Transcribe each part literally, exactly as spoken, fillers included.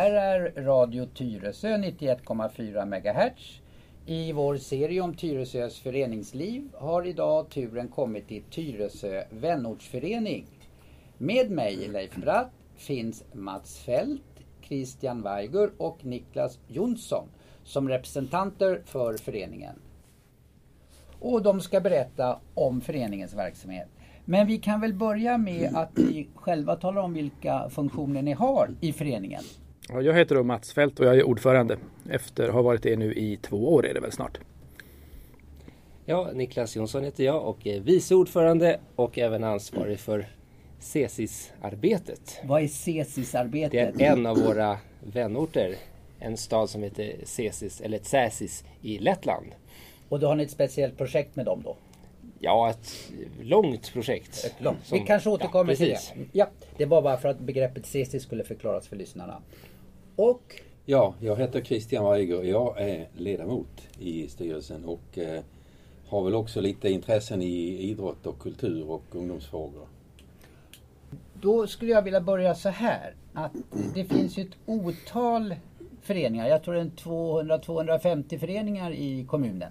här är Radio Tyresö nittioett komma fyra megahertz. I vår serie om Tyresös föreningsliv har idag turen kommit till Tyresö vänortsförening. Med mig, Leif Bratt, finns Mats Fält, Christian Weiger och Niklas Jonsson som representanter för föreningen. Och de ska berätta om föreningens verksamhet. Men vi kan väl börja med att ni själva talar om vilka funktioner ni har i föreningen. Ja, jag heter då Mats Fält och jag är ordförande. Efter har varit det nu i två år är det väl snart. Ja, Niklas Jonsson heter jag och är vice ordförande och även ansvarig för C S I S-arbetet. Vad är C S I S-arbetet? Det är en av våra vänorter. En stad som heter Cesis, eller Tsäsis i Lettland. Och då har ni ett speciellt projekt med dem då? Ja, ett långt projekt. Ett långt. Som, Vi kanske återkommer ja, till det. Ja, det var bara för att begreppet C S I S skulle förklaras för lyssnarna. Och? Ja, jag heter Christian Weiger och jag är ledamot i styrelsen och eh, har väl också lite intressen i idrott och kultur och ungdomsfrågor. Då skulle jag vilja börja så här. Att det finns ju ett otal föreningar. Jag tror det är tvåhundra till tvåhundrafemtio föreningar i kommunen.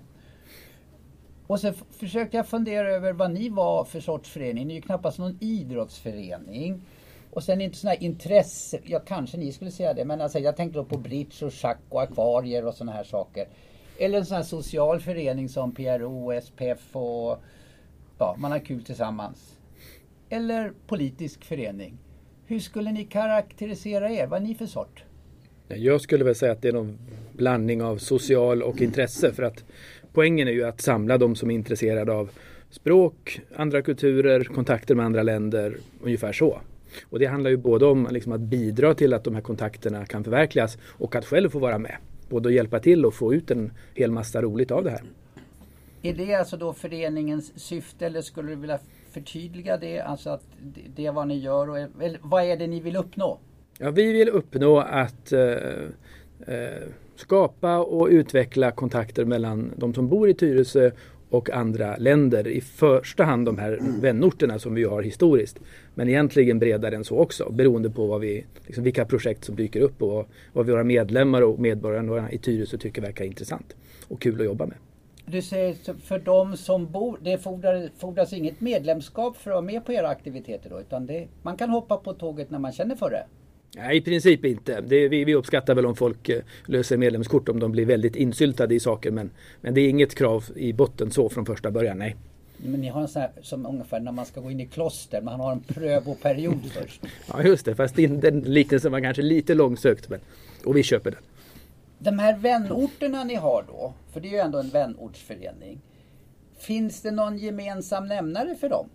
Och så f- försökte jag fundera över vad ni var för sorts förening. Ni är ju knappast någon idrottsförening. Och sen inte sådana här intresse, ja kanske ni skulle säga det, men alltså, jag tänkte då på bridge och schack och akvarier och sådana här saker. Eller en sån här social förening som P R O, S P F och ja, man har kul tillsammans. Eller politisk förening. Hur skulle ni karaktärisera er? Vad är ni för sort? Jag skulle väl säga att det är någon blandning av social och intresse, för att poängen är ju att samla de som är intresserade av språk, andra kulturer, kontakter med andra länder, ungefär så. Och det handlar ju både om liksom att bidra till att de här kontakterna kan förverkligas och att själv få vara med. Både att hjälpa till och få ut en hel massa roligt av det här. Är det alltså då föreningens syfte, eller skulle du vilja förtydliga det? Alltså att det är vad ni gör och eller, vad är det ni vill uppnå? Ja, vi vill uppnå att eh, eh, skapa och utveckla kontakter mellan de som bor i Tyresö och andra länder. I första hand de här vänorterna som vi har historiskt. Men egentligen bredare än så också. Beroende på vad vi, liksom vilka projekt som dyker upp och vad våra medlemmar och medborgarna i Tyresö tycker verkar intressant och kul att jobba med. Du säger för de som bor, det fordras, fordras inget medlemskap för att vara med på era aktiviteter då? Utan det, man kan hoppa på tåget när man känner för det? Nej, i princip inte. Det, vi, vi uppskattar väl om folk eh, löser medlemskort om de blir väldigt insyltade i saker. Men, men det är inget krav i botten så från första början, nej. Men ni har en sån här, som ungefär när man ska gå in i kloster. Man har en prövoperiod först. Ja, just det. Fast in, den liknelsen var kanske lite långsökt. Men, och vi köper den. De här vänorterna ni har då, för det är ju ändå en vänortsförening. Finns det någon gemensam nämnare för dem?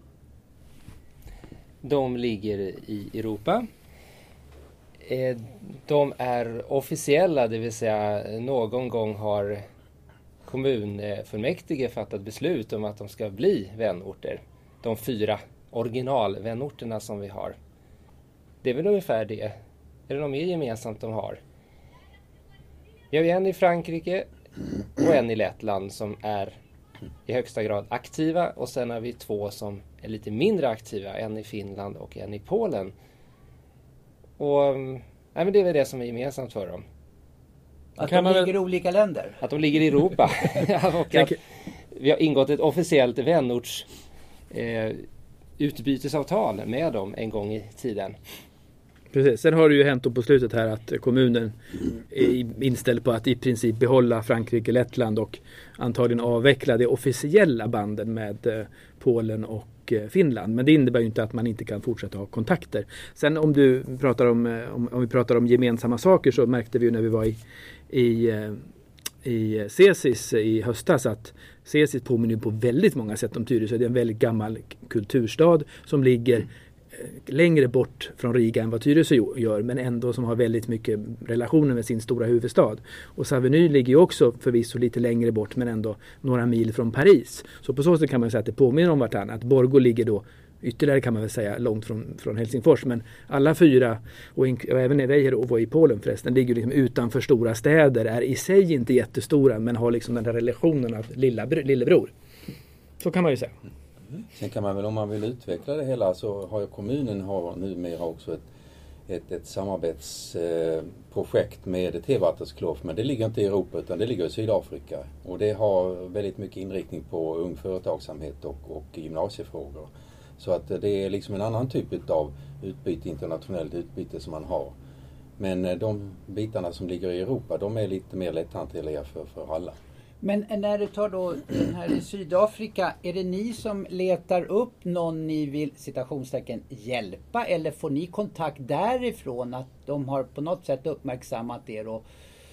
De ligger i Europa. De är officiella, det vill säga någon gång har kommunfullmäktige fattat beslut om att de ska bli vänorter. De fyra originalvänorterna som vi har. Det är väl ungefär det. Är det något mer gemensamt de har? Vi har en i Frankrike och en i Lettland som är i högsta grad aktiva. Och sen har vi två som är lite mindre aktiva. En i Finland och en i Polen. Och nej, men det är väl det som är gemensamt för dem. Att de ligger i olika länder? Att de ligger i Europa. Och att vi har ingått ett officiellt vänorts eh, utbytesavtal med dem en gång i tiden. Precis. Sen har det ju hänt på slutet här att kommunen är inställd på att i princip behålla Frankrike, Lettland och antagligen avveckla de officiella banden med Polen och Finland. Men det innebär ju inte att man inte kan fortsätta ha kontakter. Sen om du pratar om, om, om vi pratar om gemensamma saker, så märkte vi ju när vi var i, i, i Cesis i höstas att Cesis påminner på väldigt många sätt om Tyresö. Det är en väldigt gammal kulturstad som ligger längre bort från Riga än vad Tyresö gör, men ändå som har väldigt mycket relationer med sin stora huvudstad. Och Saveny ligger ju också förvisso lite längre bort, men ändå några mil från Paris. Så på så sätt kan man säga att det påminner om vartannat. Borgo ligger då ytterligare, kan man väl säga, långt från, från Helsingfors, men alla fyra, och, in, och även Nevejer och var i Polen förresten, ligger liksom utanför stora städer, är i sig inte jättestora, men har liksom den här relationen av lilla, lillebror. Så kan man ju säga. Sen kan man väl, om man vill utveckla det hela, så har ju kommunen har numera också ett, ett, ett samarbetsprojekt med Tevattensklof, men det ligger inte i Europa utan det ligger i Sydafrika. Och det har väldigt mycket inriktning på ung företagsamhet och, och gymnasiefrågor. Så att det är liksom en annan typ av utbyte, internationellt utbyte som man har. Men de bitarna som ligger i Europa, de är lite mer lätthanterliga för, för alla. Men när du tar då den här i Sydafrika, är det ni som letar upp någon ni vill citationstecken hjälpa, eller får ni kontakt därifrån att de har på något sätt uppmärksammat er? Och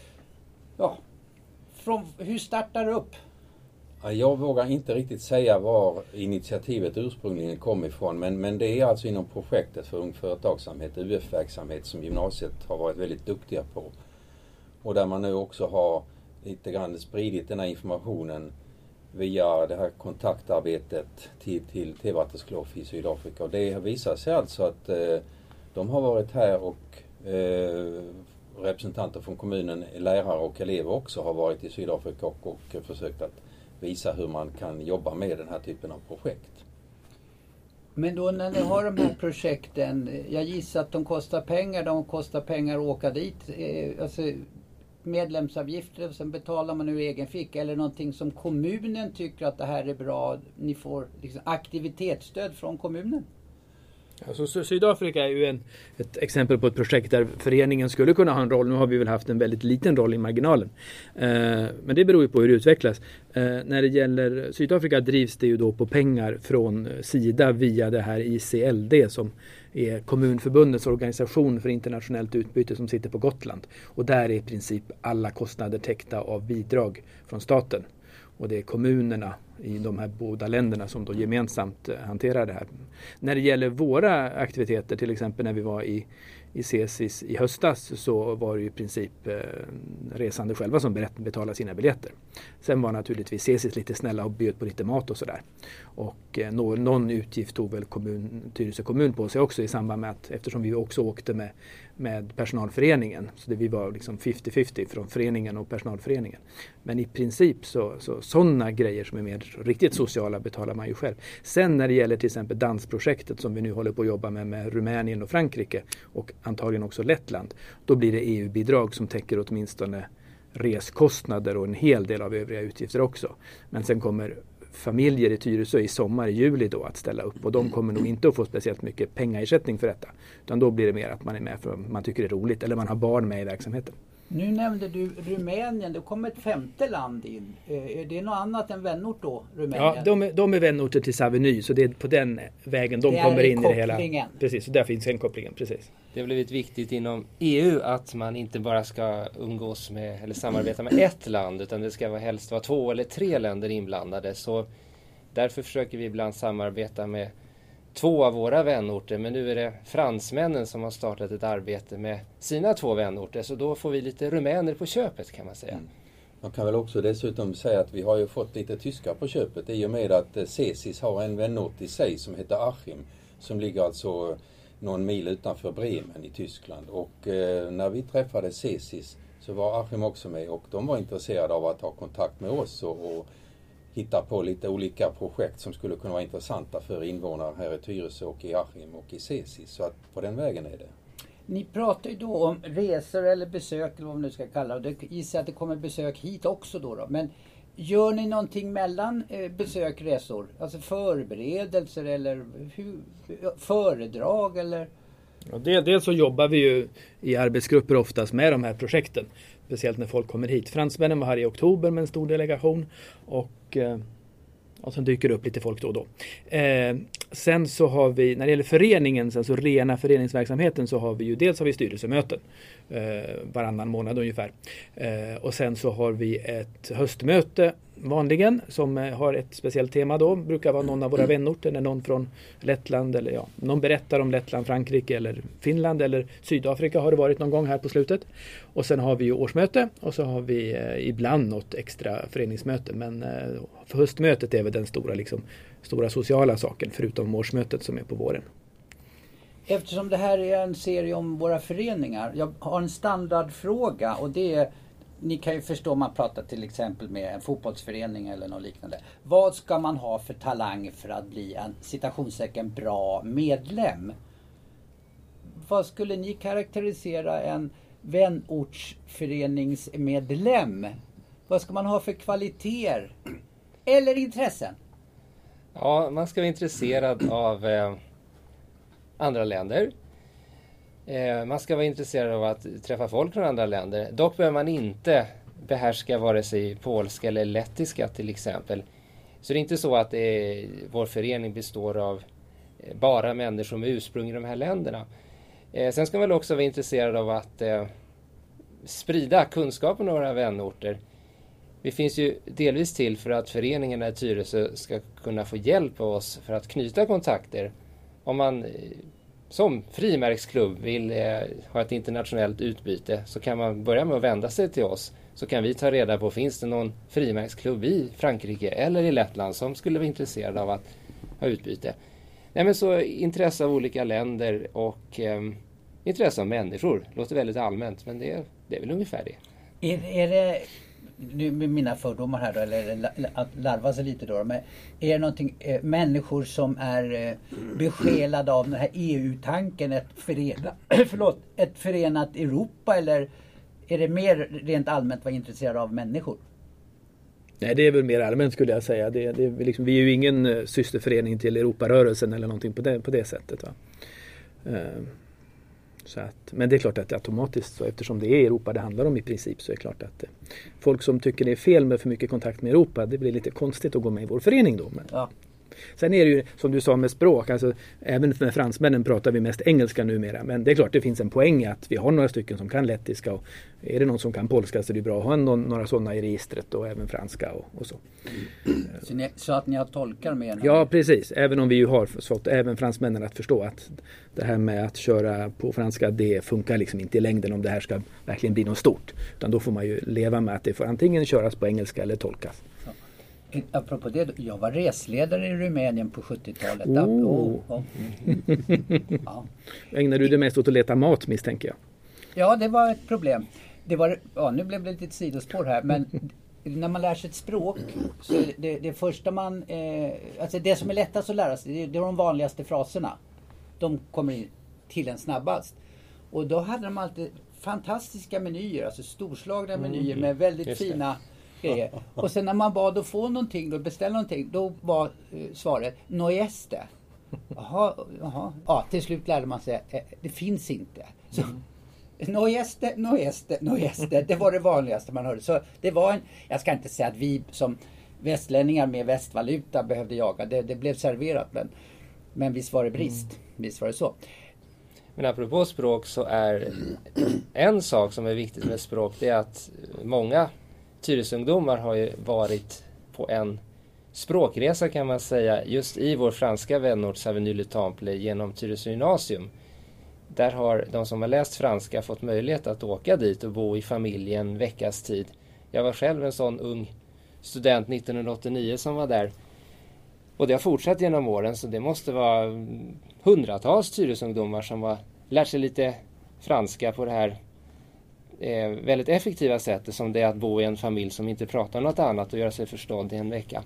ja, från, hur startar det upp? Jag vågar inte riktigt säga var initiativet ursprungligen kom ifrån, men, men det är alltså inom projektet för ung företagsamhet, U F-verksamhet, som gymnasiet har varit väldigt duktiga på. Och där man nu också har lite grann spridit den här informationen via det här kontaktarbetet till, till Tevattensklof i Sydafrika. Och det visar sig alltså att eh, de har varit här och eh, representanter från kommunen, lärare och elever också har varit i Sydafrika och, och försökt att visa hur man kan jobba med den här typen av projekt. Men då när ni har de här projekten, jag gissar att de kostar pengar, de kostar pengar att åka dit, eh, alltså medlemsavgifter, och sen betalar man ur egen fick, eller någonting som kommunen tycker att det här är bra, ni får liksom aktivitetsstöd från kommunen? Alltså, Sydafrika är ju en, ett exempel på ett projekt där föreningen skulle kunna ha en roll. Nu har vi väl haft en väldigt liten roll i marginalen. Eh, men det beror ju på hur det utvecklas. Eh, när det gäller Sydafrika drivs det ju då på pengar från Sida via det här I C L D som är Kommunförbundets organisation för internationellt utbyte som sitter på Gotland. Och där är i princip alla kostnader täckta av bidrag från staten. Och det är kommunerna i de här båda länderna som då gemensamt hanterar det här. När det gäller våra aktiviteter, till exempel när vi var i, i Cesis i höstas, så var det ju i princip eh, resande själva som betalade sina biljetter. Sen var naturligtvis Cesis lite snälla och bjöd på lite mat och sådär. Och eh, någon, någon utgift tog väl kommun, Tyresö kommun på sig också i samband med att, eftersom vi också åkte med, med personalföreningen. Så det, vi var liksom femtio femtio från föreningen och personalföreningen. Men i princip så, så sådana grejer som är mer riktigt sociala betalar man ju själv. Sen när det gäller till exempel dansprojektet som vi nu håller på att jobba med med Rumänien och Frankrike och antagligen också Lettland, då blir det E U-bidrag som täcker åtminstone reskostnader och en hel del av övriga utgifter också. Men sen kommer familjer i Tyresö i sommar, i juli då, att ställa upp, och de kommer nog inte att få speciellt mycket pengaersättning för detta, utan då blir det mer att man är med för att man tycker det är roligt eller man har barn med i verksamheten. Nu nämnde du Rumänien, det kommer ett femte land in. Är det något annat än vänort då, Rumänien? Ja, de är, de är vänorter till Saveny, så det är på den vägen de det kommer in kopplingen. i det hela. Precis, så där finns en kopplingen, precis. Det har blivit viktigt inom E U att man inte bara ska umgås med eller samarbeta med ett land, utan det ska vara helst vara två eller tre länder inblandade. Så därför försöker vi ibland samarbeta med två av våra vänorter, men nu är det fransmännen som har startat ett arbete med sina två vänorter, så då får vi lite rumäner på köpet, kan man säga. Mm. Man kan väl också dessutom säga att vi har ju fått lite tyskar på köpet i och med att Cesis har en vänort i sig som heter Achim, som ligger alltså någon mil utanför Bremen i Tyskland. Och eh, när vi träffade Cesis så var Achim också med, och de var intresserade av att ha kontakt med oss och, och hitta på lite olika projekt som skulle kunna vara intressanta för invånare här i Tyresö och i Achim och i Cesis. Så att på den vägen är det. Ni pratar ju då om resor eller besök, eller vad man nu ska kalla det. Jag gissar att det kommer besök hit också då, då. Men gör ni någonting mellan eh, besök och resor? Alltså förberedelser eller hur, föredrag eller? Ja, dels så jobbar vi ju i arbetsgrupper oftast med de här projekten. Speciellt när folk kommer hit. Fransmännen var här i oktober med en stor delegation. Och, och sen dyker det upp lite folk då och då. Eh, sen så har vi, när det gäller föreningen, alltså rena föreningsverksamheten, så har vi ju dels har vi styrelsemöten eh, varannan månad ungefär. Eh, och sen så har vi ett höstmöte vanligen som har ett speciellt tema då. Brukar vara någon av våra vänorter, när någon från Lettland eller ja, någon berättar om Lettland, Frankrike eller Finland eller Sydafrika har det varit någon gång här på slutet. Och sen har vi ju årsmöte och så har vi eh, ibland något extra föreningsmöte, men eh, för höstmötet är väl den stora, liksom, stora sociala saken förutom årsmötet som är på våren. Eftersom det här är en serie om våra föreningar, jag har en standardfråga, och det är, ni kan ju förstå om man pratar till exempel med en fotbollsförening eller något liknande. Vad ska man ha för talang för att bli en citationstecken bra medlem? vad skulle ni karaktärisera en vänortsföreningsmedlem? Vad ska man ha för kvaliteter eller intressen? Ja, man ska vara intresserad av eh, andra länder. Eh, man ska vara intresserad av att träffa folk från andra länder. Dock behöver man inte behärska vare sig polska eller lettiska till exempel. Så det är inte så att eh, vår förening består av eh, bara människor med ursprung i de här länderna. Eh, sen ska man också vara intresserad av att eh, sprida kunskapen om våra vänorter. Vi finns ju delvis till för att föreningarna i Tyresö ska kunna få hjälp av oss för att knyta kontakter. Om man som frimärksklubb vill eh, ha ett internationellt utbyte så kan man börja med att vända sig till oss. Så kan vi ta reda på, finns det någon frimärksklubb i Frankrike eller i Lettland som skulle vara intresserad av att ha utbyte. Nej, men så intresse av olika länder och eh, intresse av människor. Låter väldigt allmänt, men det är, det är väl ungefär det. Är, är det, nu med mina fördomar här då, eller att larva sig lite då, men är det någonting, eh, människor som är eh, besjälade av den här E U-tanken, ett, förena, förlåt, ett förenat Europa, eller är det mer rent allmänt vara intresserade av människor? Nej, det är väl mer allmänt skulle jag säga. Det, det är liksom, vi är ju ingen systerförening till Europarörelsen eller någonting på det, på det sättet. Va? Uh, så att, men det är klart att det automatiskt, så eftersom det är Europa det handlar om i princip, så är det klart att uh, folk som tycker det är fel med för mycket kontakt med Europa, det blir lite konstigt att gå med i vår förening då. Men, ja. Sen är det ju, som du sa med språk, alltså, även med fransmännen pratar vi mest engelska numera, men det är klart det finns en poäng att vi har några stycken som kan lettiska, och är det någon som kan polska så är det bra att ha någon, några sådana i registret, och även franska och, och så. Så, ni, så att ni har tolkar med? Ja, precis. Även om vi ju har fått även fransmännen att förstå att det här med att köra på franska, det funkar liksom inte i längden om det här ska verkligen bli något stort. Utan då får man ju leva med att det får antingen köras på engelska eller tolkas. Ja. Apropå det, jag var resledare i Rumänien på sjuttiotalet. Oh. Oh, oh. Ja. Ägnar du dig mest åt att leta mat, misstänker jag? Ja, det var ett problem. Det var, ja, nu blev det lite ett sidospår här, men när man lär sig ett språk så är det, det första man, eh, alltså det som är lättast att lära sig, det, det är de vanligaste fraserna. De kommer in till en snabbast. Och då hade de alltid fantastiska menyer, alltså storslagna menyer mm. med väldigt Just fina det. grejer. Och sen när man bad att få någonting, då beställa någonting, då var eh, svaret no este. Jaha, jaha. Ja, till slut lärde man sig, eh, det finns inte. Så, mm. No este, no este, no este. Det var det vanligaste man hörde. Så det var en, jag ska inte säga att vi som västlänningar med västvaluta behövde jaga. Det, det blev serverat, men, men visst var det brist. Mm. Visst var det så. Men apropå språk så är en sak som är viktigt med språk, det är att många Tyresöungdomar har ju varit på en språkresa kan man säga just i vår franska vänort Savigny le Temple genom Tyresö gymnasium. Där har de som har läst franska fått möjlighet att åka dit och bo i familjen en veckas tid. Jag var själv en sån ung student nittonhundraåttionio som var där. Och det har fortsatt genom åren, så det måste vara hundratals Tyresöungdomar som har lärt sig lite franska på det här eh, väldigt effektiva sättet som det är att bo i en familj som inte pratar något annat och göra sig förstådd i en vecka.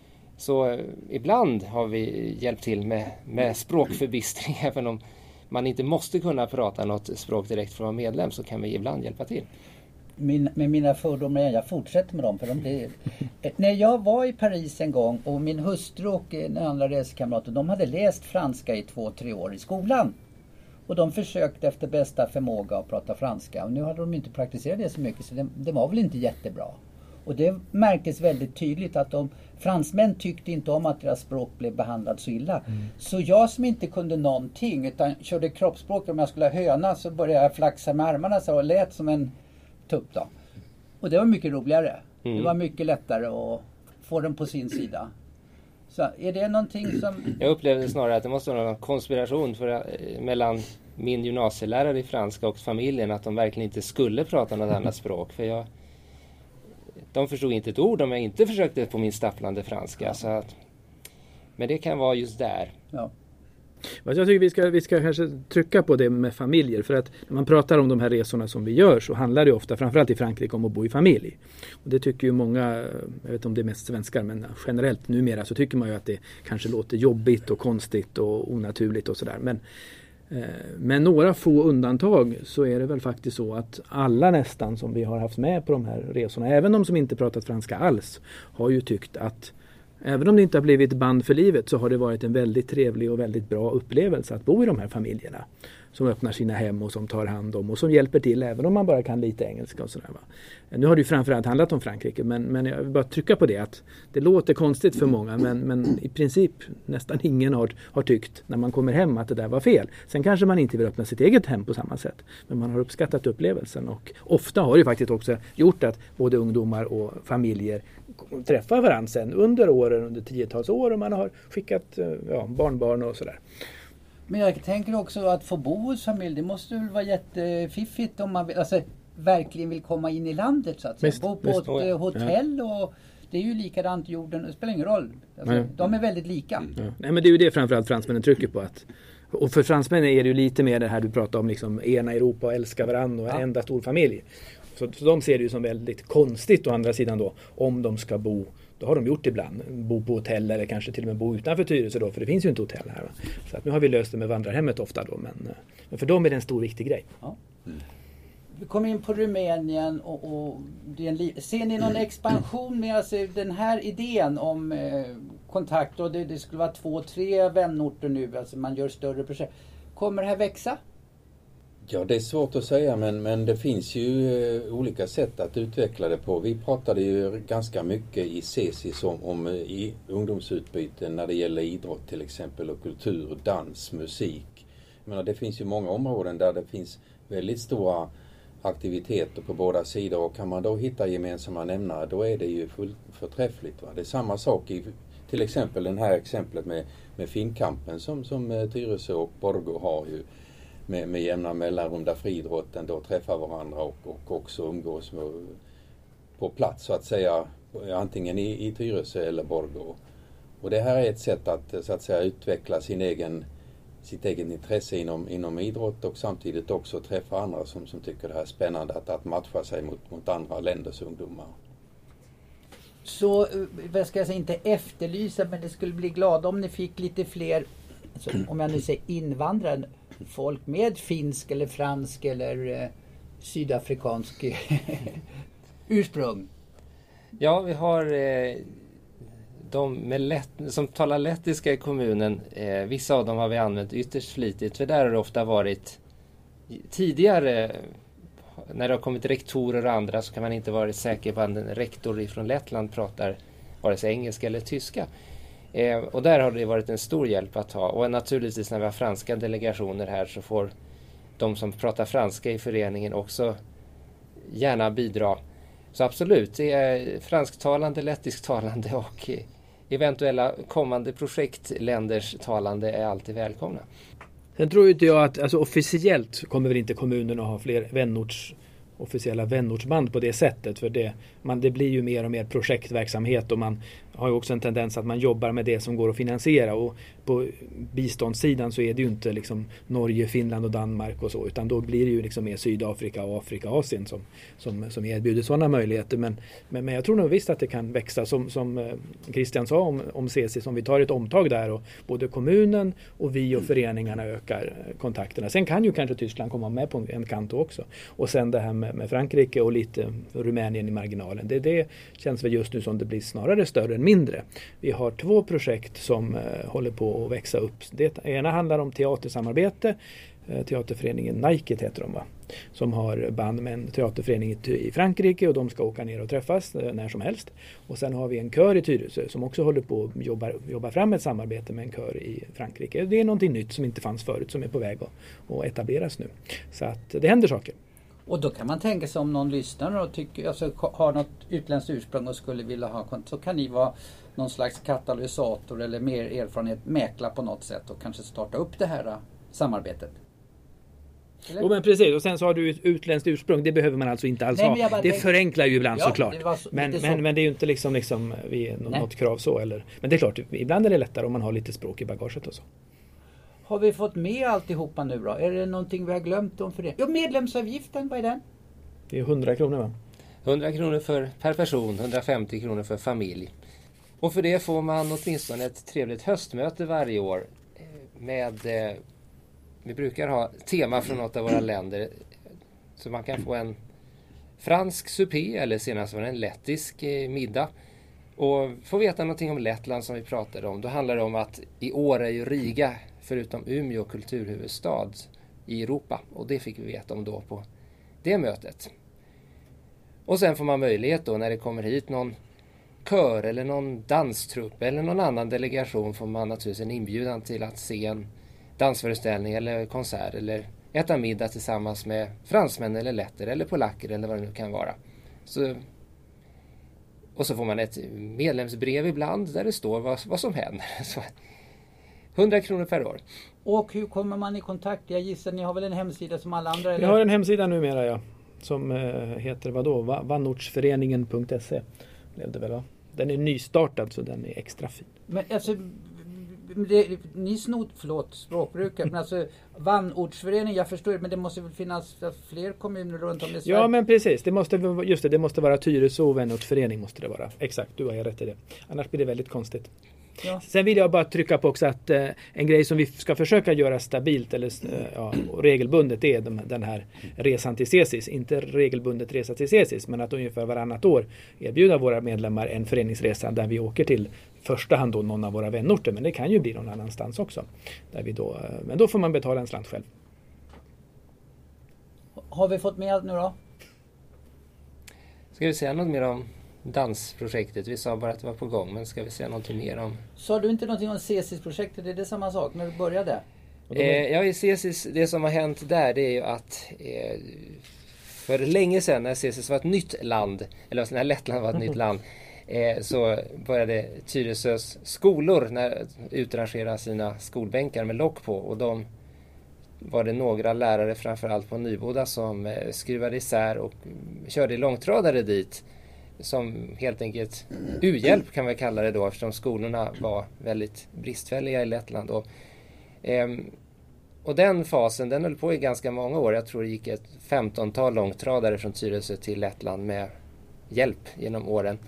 Så eh, ibland har vi hjälpt till med, med språkförbistring, även om man inte måste kunna prata något språk direkt för att vara medlem, så kan vi ibland hjälpa till. Min, med mina fördomar, jag fortsätter med dem. För de blir, när jag var i Paris en gång och min hustru och en andra reskamrater, de hade läst franska i två, tre år i skolan. Och de försökte efter bästa förmåga att prata franska. Och nu hade de inte praktiserat det så mycket, så det, det var väl inte jättebra. Och det märktes väldigt tydligt att de fransmän tyckte inte om att deras språk blev behandlat så illa. Mm. Så jag som inte kunde någonting utan körde kroppsspråk, om jag skulle ha höna så började jag flaxa med armarna så och lät som en tupp då. Och det var mycket roligare. Mm. Det var mycket lättare att få den på sin sida. Så är det någonting som... Jag upplevde snarare att det måste vara en konspiration för, mellan min gymnasielärare i franska och familjen, att de verkligen inte skulle prata något annat språk. För jag... De förstod inte ett ord om jag inte försökte på min stapplande franska. Ja. Så att, men det kan vara just där. Ja. Jag tycker vi ska, vi ska kanske trycka på det med familjer. För att när man pratar om de här resorna som vi gör så handlar det ofta, framförallt i Frankrike, om att bo i familj. Och det tycker ju många, jag vet inte om det är mest svenskar, men generellt numera så tycker man ju att det kanske låter jobbigt och konstigt och onaturligt och sådär. Men Med några få undantag så är det väl faktiskt så att alla nästan som vi har haft med på de här resorna, även de som inte pratat franska alls, har ju tyckt att även om det inte har blivit band för livet så har det varit en väldigt trevlig och väldigt bra upplevelse att bo i de här familjerna som öppnar sina hem och som tar hand om och som hjälper till även om man bara kan lite engelska och sådär, va. Nu har det ju framförallt handlat om Frankrike, men, men jag vill bara trycka på det att det låter konstigt för många, men, men i princip nästan ingen har, har tyckt när man kommer hem att det där var fel. Sen kanske man inte vill öppna sitt eget hem på samma sätt, men man har uppskattat upplevelsen och ofta har det faktiskt också gjort att både ungdomar och familjer träffar varandra sen under åren, under tiotals år, och man har skickat ja, barnbarn och sådär. Men jag tänker också att få bo hos familj, det måste väl vara jättefiffigt om man vill, alltså, verkligen vill komma in i landet så att säga. Visst, bo på visst. ett oh, ja. hotell och det är ju likadant jorden, det spelar ingen roll. Alltså, Nej. De är väldigt lika. Ja. Nej, men det är ju det framförallt fransmännen trycker på. Att, och för fransmännen är det ju lite mer det här du pratar om, liksom ena Europa och älska varandra och en ja. enda stor familj. Så, så de ser det ju som väldigt konstigt å andra sidan då, om de ska bo. Då har de gjort ibland, bo på hotell eller kanske till och med bo utanför Tyresö då, för det finns ju inte hotell här. Va? Så att nu har vi löst det med vandrarhemmet ofta då, men, men för dem är det en stor viktig grej. Ja. Mm. Vi kommer in på Rumänien och, och det är en li- ser ni någon expansion med alltså, den här idén om eh, kontakt och det, det skulle vara två, tre vänorter nu, alltså man gör större projekt. Kommer det här växa? Ja, det är svårt att säga, men, men det finns ju eh, olika sätt att utveckla det på. Vi pratade ju ganska mycket i CESIS om, om i ungdomsutbyten när det gäller idrott till exempel och kultur, dans, musik. Jag menar, det finns ju många områden där det finns väldigt stora aktiviteter på båda sidor och kan man då hitta gemensamma nämnare, då är det ju fullt förträffligt. Va? Det är samma sak i till exempel det här exemplet med, med Finnkampen som, som Tyresö och Borgå har ju. Med, med jämna mellanrum där friidrotten då träffar varandra och, och också umgås med, på plats så att säga, antingen i, i Tyresö eller Borgå. Och det här är ett sätt att så att säga utveckla sin egen, sitt eget intresse inom, inom idrott och samtidigt också träffa andra som, som tycker det här är spännande att, att matcha sig mot, mot andra länders ungdomar. Så, vad ska jag säga, inte efterlysa, men det skulle bli glad om ni fick lite fler, alltså, om jag nu säger invandrare, folk med finsk eller fransk eller eh, sydafrikansk ursprung. Ja, vi har eh, de med lätt, som talar lettiska i kommunen. Eh, vissa av dem har vi använt ytterst flitigt, för där har det ofta varit tidigare, när det har kommit rektorer och andra, så kan man inte vara säker på att en rektor från Lettland pratar vare sig engelska eller tyska. Eh, och där har det varit en stor hjälp att ha. Och naturligtvis när vi har franska delegationer här så får de som pratar franska i föreningen också gärna bidra. Så absolut, det är fransktalande, lettisktalande och eventuella kommande projektländers talande är alltid välkomna. Sen tror inte jag att, alltså officiellt kommer väl inte kommunen att ha fler vänorts officiella vänortsband på det sättet, för det, man, det blir ju mer och mer projektverksamhet och man har ju också en tendens att man jobbar med det som går att finansiera, och på biståndssidan så är det ju inte liksom Norge, Finland och Danmark och så, utan då blir det ju liksom mer Sydafrika och Afrika, Asien som, som, som erbjuder sådana möjligheter, men, men, men jag tror nog visst att det kan växa som, som Christian sa om, om CESIS, om vi tar ett omtag där och både kommunen och vi och föreningarna ökar kontakterna. Sen kan ju kanske Tyskland komma med på en kant också, och sen det här med, med Frankrike och lite Rumänien i marginalen, det, det känns väl just nu som det blir snarare större än mindre. Vi har två projekt som eh, håller på att växa upp. Det ena handlar om teatersamarbete. Eh, teaterföreningen Nike heter de, va? Som har band med en teaterförening i, i Frankrike, och de ska åka ner och träffas eh, när som helst. Och sen har vi en kör i Tyresö som också håller på att jobba, jobba fram ett samarbete med en kör i Frankrike. Det är någonting nytt som inte fanns förut, som är på väg att, att etableras nu. Så att det händer saker. Och då kan man tänka sig, om någon lyssnar och tycker, alltså, har något utländskt ursprung och skulle vilja ha kontakt, så kan ni vara någon slags katalysator eller mer erfarenhet, mäkla på något sätt och kanske starta upp det här uh, samarbetet. Jo, men precis, och sen så har du ett utländskt ursprung, det behöver man alltså inte alls Nej, ha. Det tänkte... förenklar ju ibland, ja, såklart. Så, men, men, så... men det är ju inte liksom, liksom vi, något krav så. Eller. Men det är klart, ibland är det lättare om man har lite språk i bagaget och så. Har vi fått med alltihopa nu då? Är det någonting vi har glömt om för det? Jo, medlemsavgiften, vad är den? Det är hundra kronor, va? hundra kronor för, per person, hundrafemtio kronor för familj. Och för det får man åtminstone ett trevligt höstmöte varje år med eh, vi brukar ha tema från något av våra länder. Så man kan få en fransk supé eller senast var det en lettisk eh, middag. Och få veta någonting om Lettland som vi pratade om. Då handlar det om att i år är ju Riga, förutom Umeå, kulturhuvudstad i Europa. Och det fick vi veta om då på det mötet. Och sen får man möjlighet då när det kommer hit någon kör eller någon danstrupp eller någon annan delegation, får man naturligtvis en inbjudan till att se en dansföreställning eller konsert eller äta middag tillsammans med fransmän eller letter eller polacker eller vad det nu kan vara. Så, och så får man ett medlemsbrev ibland där det står vad, vad som händer. Så, hundra kronor per år. Och hur kommer man i kontakt? Jag gissar ni har väl en hemsida som alla andra? Vi eller? har en hemsida numera, ja. Som eh, heter vadå? Va- vannortsföreningen punkt se blev det väl, va? Den är nystartad så den är extra fin. Men alltså, det, ni snod, förlåt språkbruket, men alltså vannortsförening, jag förstår det, men det måste väl finnas fler kommuner runt om i Sverige? Ja, men precis. Det måste, just det, det måste vara Tyresö vänortsförening måste det vara. Exakt, du har ju rätt i det. Annars blir det väldigt konstigt. Ja. Sen vill jag bara trycka på också att eh, en grej som vi ska försöka göra stabilt eller eh, ja, och regelbundet är de, den här resan till Cesis. Inte regelbundet resa till Cesis, men att ungefär varannat år erbjuda våra medlemmar en föreningsresa där vi åker till första hand då någon av våra vänorter, men det kan ju bli någon annanstans också. Där vi då, eh, men då får man betala en slant själv. Har vi fått med allt nu då? Ska vi säga något mer om dansprojektet? Vi sa bara att det var på gång, men ska vi säga något mer om? Sa du inte någonting om Cesis-projektet? Är det samma sak när du började? Eh, ja, i Cesis, det som har hänt där det är ju att eh, för länge sedan när Cesis var ett nytt land, eller när Lettland var ett nytt land, eh, så började Tyresös skolor när, utrangera sina skolbänkar med lock på, och de var det några lärare framförallt på Nyboda som eh, skruvade isär och körde långtradare dit, som helt enkelt u-hjälp kan vi kalla det då, eftersom skolorna var väldigt bristfälliga i Lettland. Och, ehm, och den fasen, den höll på i ganska många år. Jag tror det gick ett femtontal långtradare från Tyresö till Lettland med hjälp genom åren.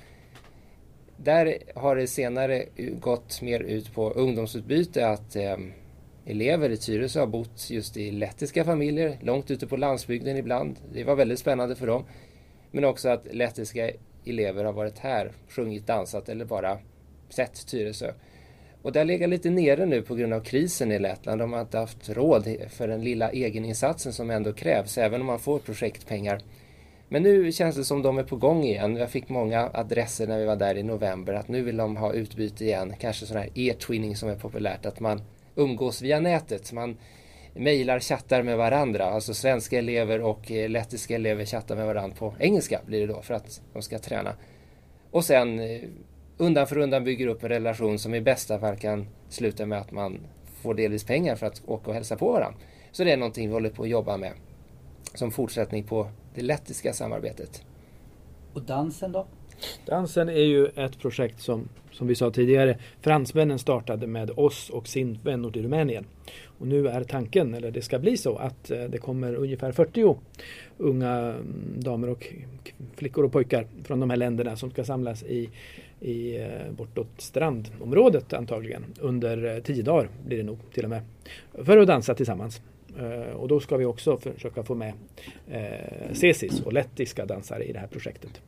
Där har det senare gått mer ut på ungdomsutbyte, att ehm, elever i Tyresö har bott just i lettiska familjer, långt ute på landsbygden ibland. Det var väldigt spännande för dem. Men också att lettiska elever har varit här, sjungit, dansat eller bara sett Tyresö. Och det ligger lite nere nu på grund av krisen i Lettland. De har inte haft råd för den lilla egeninsatsen som ändå krävs, även om man får projektpengar. Men nu känns det som de är på gång igen. Jag fick många adresser när vi var där i november att nu vill de ha utbyte igen. Kanske sån här e-twinning som är populärt, att man umgås via nätet. Man mejlar, chattar med varandra. Alltså svenska elever och lettiska elever chattar med varandra på engelska blir det då, för att de ska träna. Och sen undan för undan bygger upp en relation som i bästa fall kan sluta med att man får delvis pengar för att åka och hälsa på varandra. Så det är någonting vi håller på att jobba med som fortsättning på det lettiska samarbetet. Och dansen då? Dansen är ju ett projekt som, som vi sa tidigare, fransmännen startade med oss och sin vänort i Rumänien. Och nu är tanken, eller det ska bli så, att det kommer ungefär fyrtio unga damer och flickor och pojkar från de här länderna som ska samlas i, i bortåt strandområdet antagligen. Under tio dagar blir det nog till och med. För att dansa tillsammans. Och då ska vi också försöka få med eh, Cesis och lettiska dansare i det här projektet.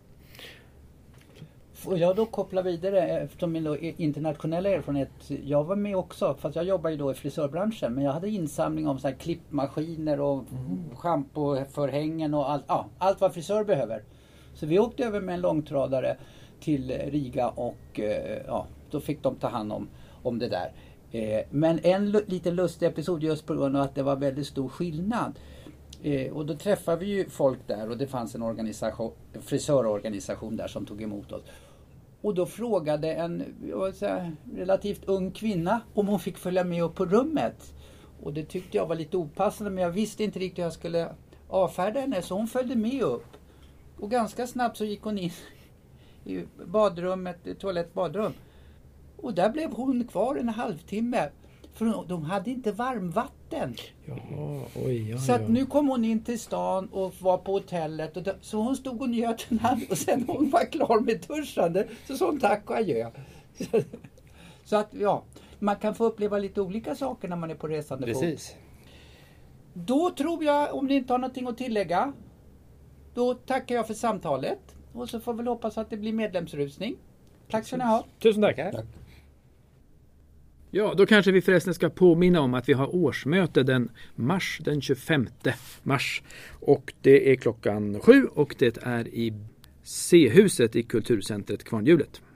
Får jag då koppla vidare eftersom min internationella erfarenhet? Jag var med också, fast jag jobbar ju då i frisörbranschen, men jag hade insamling om så här klippmaskiner och mm. schampoförhängen och allt, ja, allt vad frisör behöver. Så vi åkte över med en långtradare till Riga och ja, då fick de ta hand om, om det där. Men en l- lite lustig episod just på grund av att det var väldigt stor skillnad. Eh, och då träffade vi ju folk där och det fanns en organisation, en frisörorganisation där som tog emot oss. Och då frågade en jag säga, relativt ung kvinna om hon fick följa med upp på rummet. Och det tyckte jag var lite opassande, men jag visste inte riktigt hur jag skulle avfärda henne, så hon följde med upp. Och ganska snabbt så gick hon in i badrummet, toalett, badrum. Och där blev hon kvar en halvtimme. För de hade inte varmvatten. Jaha, oj, ja, så att ja. nu kom hon in till stan och var på hotellet. Och då, så hon stod och njöt en hand. Och sen hon var klar med duschande. Så sa hon tack och adjö. Så, så att ja, man kan få uppleva lite olika saker när man är på resande fot. Precis. Då tror jag, om ni inte har någonting att tillägga, då tackar jag för samtalet. Och så får vi hoppas att det blir medlemsrusning. Tack ska ni ha. Tusen tack. Tack. Ja, då kanske vi förresten ska påminna om att vi har årsmöte den mars, den tjugofemte mars. Och det är klockan sju och det är i C-huset i Kulturcentret Kvarnhjulet.